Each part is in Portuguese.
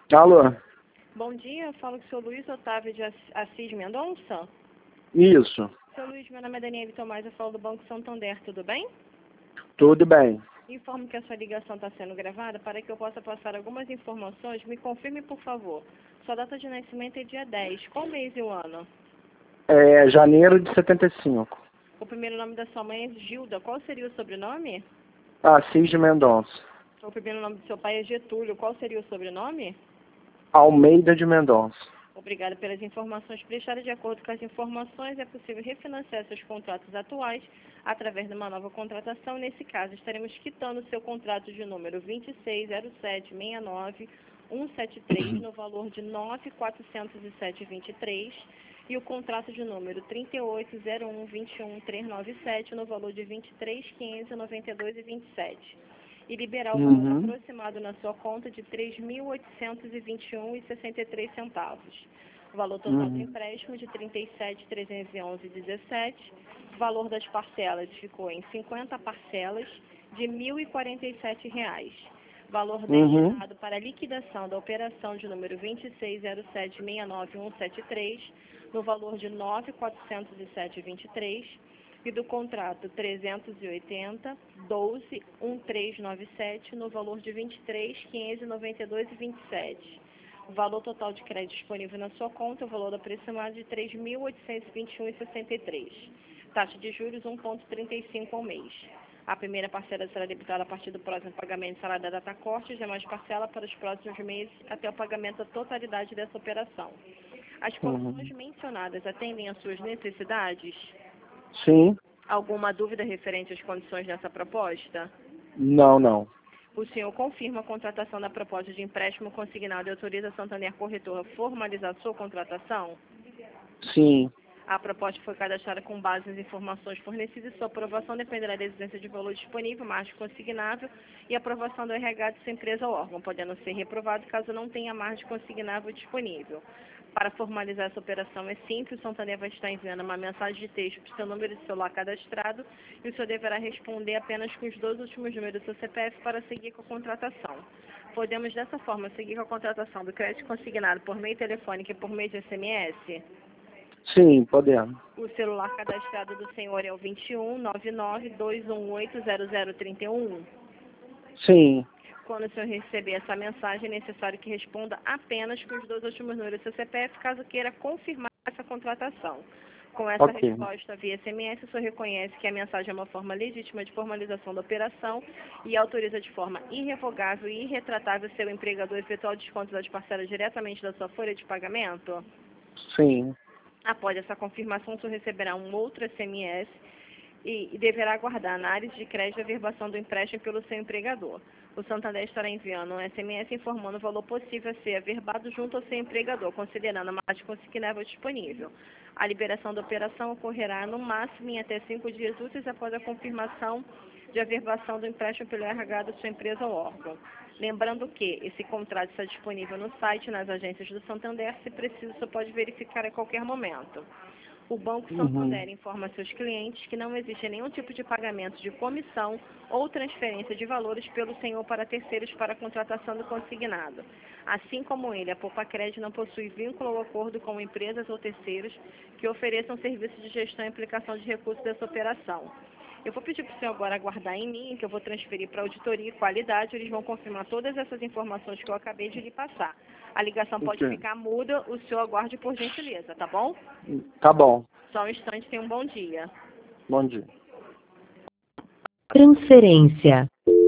Alô? Bom dia, eu falo com o seu Luiz Otávio de Assis Mendonça. Isso. Seu Luiz, meu nome é Daniele Tomás, eu falo do Banco Santander, tudo bem? Tudo bem. Informo que a sua ligação está sendo gravada para que eu possa passar algumas informações. Me confirme, por favor. Sua data de nascimento é dia 10. Qual mês e o ano? É janeiro de 75. O primeiro nome da sua mãe é Gilda. Qual seria o sobrenome? Assis de Mendonça. O primeiro nome do seu pai é Getúlio. Qual seria o sobrenome? Almeida de Mendonça. Obrigada pelas informações prestadas. De acordo com as informações, é possível refinanciar seus contratos atuais através de uma nova contratação. Nesse caso, estaremos quitando seu contrato de número 260769-173 no valor de R$ 9.407,23 e o contrato de número 380121-397 no valor de R$ 23.592,27. E liberar o valor aproximado na sua conta de R$ 3.821,63. O valor total do empréstimo de R$ 37.311,17. O valor das parcelas ficou em 50 parcelas de R$ 1.047. Valor destinado para a liquidação da operação de número 260769-173 no valor de R$ 9.407,23. E do contrato 380-12-1397 no valor de R$ 23.592,27. O valor total de crédito disponível na sua conta, o valor aproximado de R$ 3.821,63. Taxa de juros 1,35 ao mês. A primeira parcela será debitada a partir do próximo pagamento será da data corte, e as demais parcelas para os próximos meses até o pagamento da totalidade dessa operação. As condições mencionadas atendem às suas necessidades? Sim. Alguma dúvida referente às condições dessa proposta? Não. O senhor confirma a contratação da proposta de empréstimo consignado e autoriza a Santander Corretora a formalizar sua contratação? Sim. A proposta foi cadastrada com base nas informações fornecidas e sua aprovação dependerá da existência de valor disponível, margem consignável e aprovação do RH de sua empresa ou órgão, podendo ser reprovado caso não tenha margem consignável disponível. Para formalizar essa operação é simples, o Santander vai estar enviando uma mensagem de texto para o seu número de celular cadastrado e o senhor deverá responder apenas com os 2 últimos números do seu CPF para seguir com a contratação. Podemos dessa forma seguir com a contratação do crédito consignado por meio telefônico e por meio de SMS? Sim, podemos. O celular cadastrado do senhor é o 21-99-218-0031. Sim. Quando o senhor receber essa mensagem, é necessário que responda apenas com os 2 últimos números do seu CPF, caso queira confirmar essa contratação. Com essa resposta via SMS, o senhor reconhece que a mensagem é uma forma legítima de formalização da operação e autoriza de forma irrevogável e irretratável seu empregador a efetuar o desconto das parcelas diretamente da sua folha de pagamento? Sim. Após essa confirmação, o senhor receberá um outro SMS e deverá aguardar a análise de crédito e averbação do empréstimo pelo seu empregador. O Santander estará enviando um SMS informando o valor possível a ser averbado junto ao seu empregador, considerando a margem consignável disponível. A liberação da operação ocorrerá no máximo em até 5 dias úteis após a confirmação de averbação do empréstimo pelo RH da sua empresa ou órgão. Lembrando que esse contrato está disponível no site e nas agências do Santander. Se preciso, você pode verificar a qualquer momento. O Banco Santander informa a seus clientes que não existe nenhum tipo de pagamento de comissão ou transferência de valores pelo senhor para terceiros para a contratação do consignado. Assim como ele, a Poupa Crédito não possui vínculo ou acordo com empresas ou terceiros que ofereçam serviços de gestão e aplicação de recursos dessa operação. Eu vou pedir para o senhor agora aguardar em mim, que eu vou transferir para a auditoria e qualidade. Eles vão confirmar todas essas informações que eu acabei de lhe passar. A ligação pode ficar muda, o senhor aguarde por gentileza, tá bom? Tá bom. Só um instante, tenha um bom dia. Bom dia. Transferência.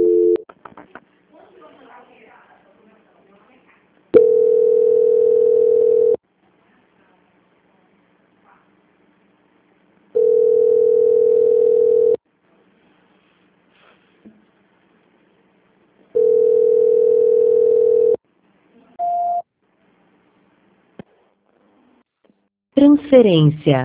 Transferência.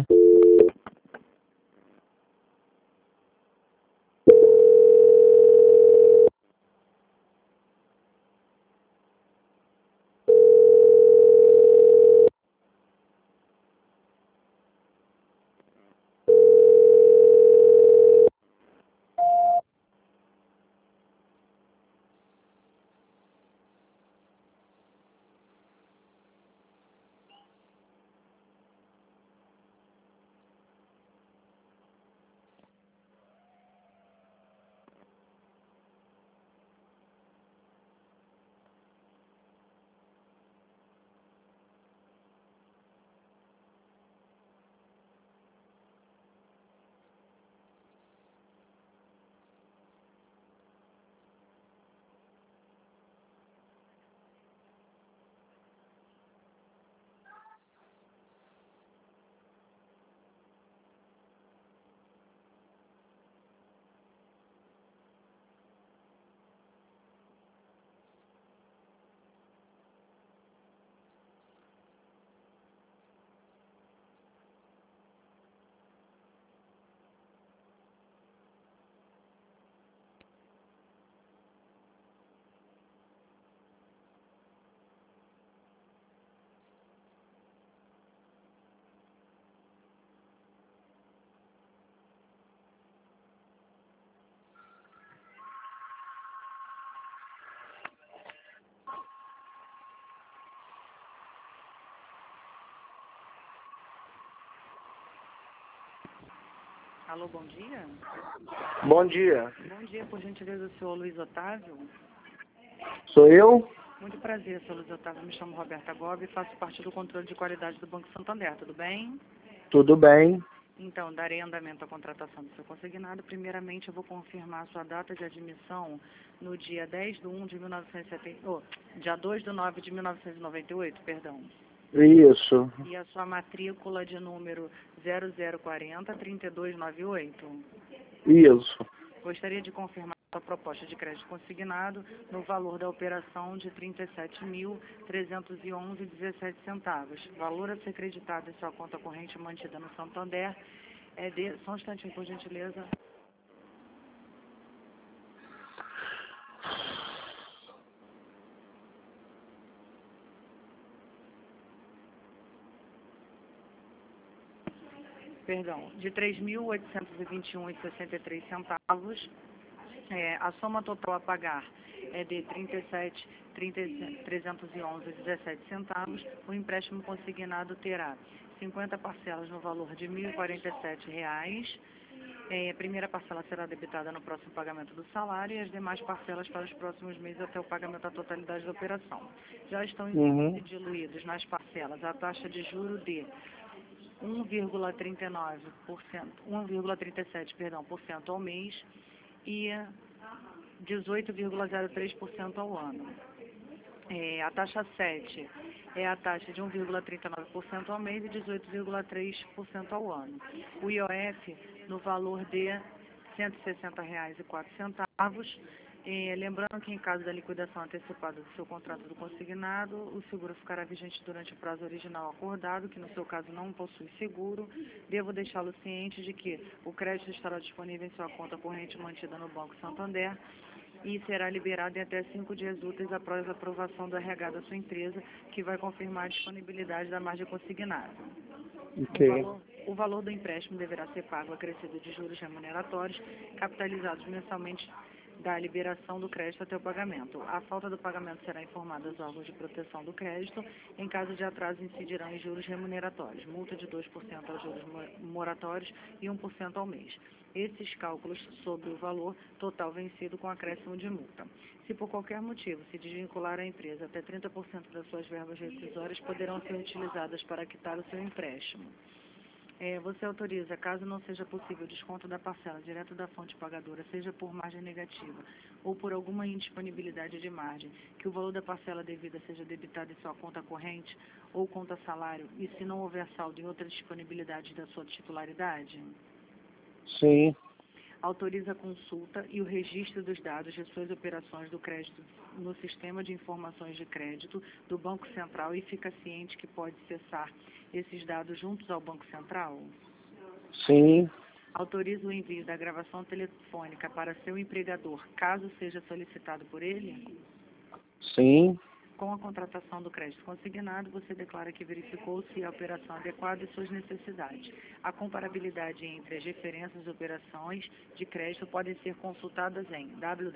Alô, bom dia. Bom dia. Bom dia, por gentileza, o senhor Luiz Otávio. Sou eu? Muito prazer, senhor Luiz Otávio. Me chamo Roberta Gobi e faço parte do controle de qualidade do Banco Santander. Tudo bem? Tudo bem? Então, darei andamento à contratação do seu consignado. Primeiramente, eu vou confirmar a sua data de admissão no dia 10 de 1 de 1970, dia 2 de 9 de 1998, perdão. Isso. E a sua matrícula de número 0040-3298. Isso. Gostaria de confirmar a proposta de crédito consignado no valor da operação de R$ 37.311,17. Valor a ser creditado em sua conta corrente mantida no Santander é de... Só um instantinho, por gentileza. Perdão, de R$ 3.821,63. A soma total a pagar é de R$ 37.311,17. O empréstimo consignado terá 50 parcelas no valor de R$ 1.047. A primeira parcela será debitada no próximo pagamento do salário e as demais parcelas para os próximos meses até o pagamento da totalidade da operação. Já estão diluídos nas parcelas a taxa de juro de 1,37% ao mês e 18,03% ao ano. A taxa 7 é a taxa de 1,39% ao mês e 18,3% ao ano. O IOF no valor de R$ 160,04. Lembrando que em caso da liquidação antecipada do seu contrato do consignado, o seguro ficará vigente durante o prazo original acordado, que no seu caso não possui seguro. Devo deixá-lo ciente de que o crédito estará disponível em sua conta corrente mantida no Banco Santander e será liberado em até 5 dias úteis após a aprovação do RH da sua empresa, que vai confirmar a disponibilidade da margem consignada. Ok. O valor do empréstimo deverá ser pago acrescido de juros remuneratórios, capitalizados mensalmente da liberação do crédito até o pagamento. A falta do pagamento será informada aos órgãos de proteção do crédito. Em caso de atraso, incidirão em juros remuneratórios, multa de 2% aos juros moratórios e 1% ao mês. Esses cálculos sobre o valor total vencido com acréscimo de multa. Se por qualquer motivo se desvincular a empresa, até 30% das suas verbas rescisórias poderão ser utilizadas para quitar o seu empréstimo. Você autoriza, caso não seja possível o desconto da parcela direto da fonte pagadora, seja por margem negativa ou por alguma indisponibilidade de margem, que o valor da parcela devida seja debitado em sua conta corrente ou conta salário, e se não houver saldo em outra disponibilidade da sua titularidade? Sim. Autoriza a consulta e o registro dos dados de suas operações do crédito no Sistema de Informações de Crédito do Banco Central e fica ciente que pode acessar esses dados juntos ao Banco Central? Sim. Autoriza o envio da gravação telefônica para seu empregador, caso seja solicitado por ele? Sim. Com a contratação do crédito consignado, você declara que verificou se a operação é adequada e suas necessidades. A comparabilidade entre as referências de operações de crédito podem ser consultadas em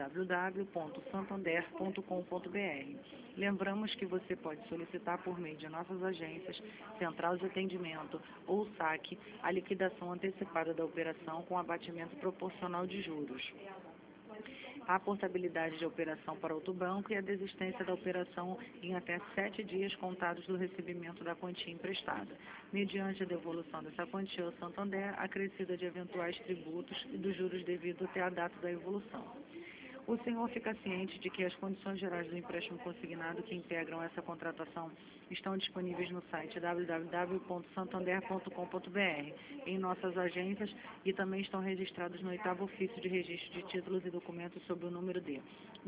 www.santander.com.br. Lembramos que você pode solicitar por meio de nossas agências, central de atendimento ou saque, a liquidação antecipada da operação com abatimento proporcional de juros, a portabilidade de operação para outro banco e a desistência da operação em até 7 dias contados do recebimento da quantia emprestada, mediante a devolução dessa quantia ao Santander, acrescida de eventuais tributos e dos juros devidos até a data da evolução. O senhor fica ciente de que as condições gerais do empréstimo consignado que integram essa contratação estão disponíveis no site www.santander.com.br, em nossas agências, e também estão registrados no 8º ofício de registro de títulos e documentos sob o número D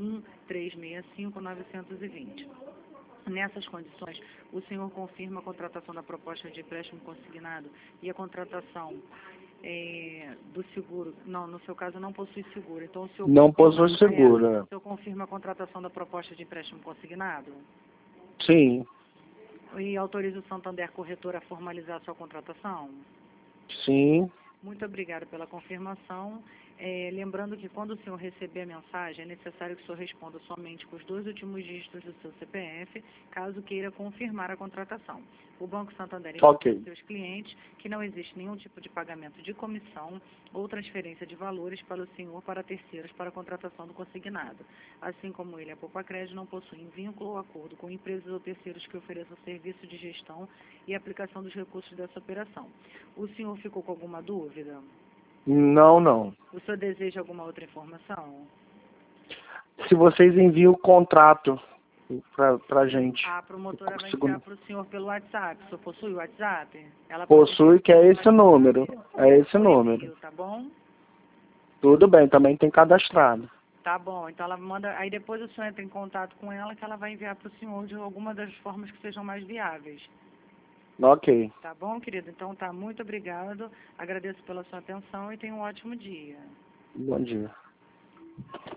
1365920. Nessas condições, o senhor confirma a contratação da proposta de empréstimo consignado e a contratação do seguro. Não, no seu caso não possui seguro. Então, o senhor Não possui seguro. o senhor confirma a contratação da proposta de empréstimo consignado? Sim. E autoriza o Santander Corretora a formalizar a sua contratação? Sim. Muito obrigada pela confirmação. Lembrando que quando o senhor receber a mensagem, é necessário que o senhor responda somente com os 2 últimos dígitos do seu CPF, caso queira confirmar a contratação. O Banco Santander informa aos seus clientes que não existe nenhum tipo de pagamento de comissão ou transferência de valores para o senhor para terceiros para a contratação do consignado. Assim como ele, a Poupa Crédito não possui vínculo ou acordo com empresas ou terceiros que ofereçam serviço de gestão e aplicação dos recursos dessa operação. O senhor ficou com alguma dúvida? Não, não. O senhor deseja alguma outra informação? Se vocês enviam o contrato pra gente. A promotora vai enviar para o senhor pelo WhatsApp. O senhor possui o WhatsApp? Ela Possui, que é esse número. É esse número. Tá bom? Tudo bem, também tem cadastrado. Tá bom, então ela manda, aí depois o senhor entra em contato com ela que ela vai enviar para o senhor de alguma das formas que sejam mais viáveis. Ok. Tá bom, querido? Então tá, muito obrigado, agradeço pela sua atenção e tenha um ótimo dia. Bom dia.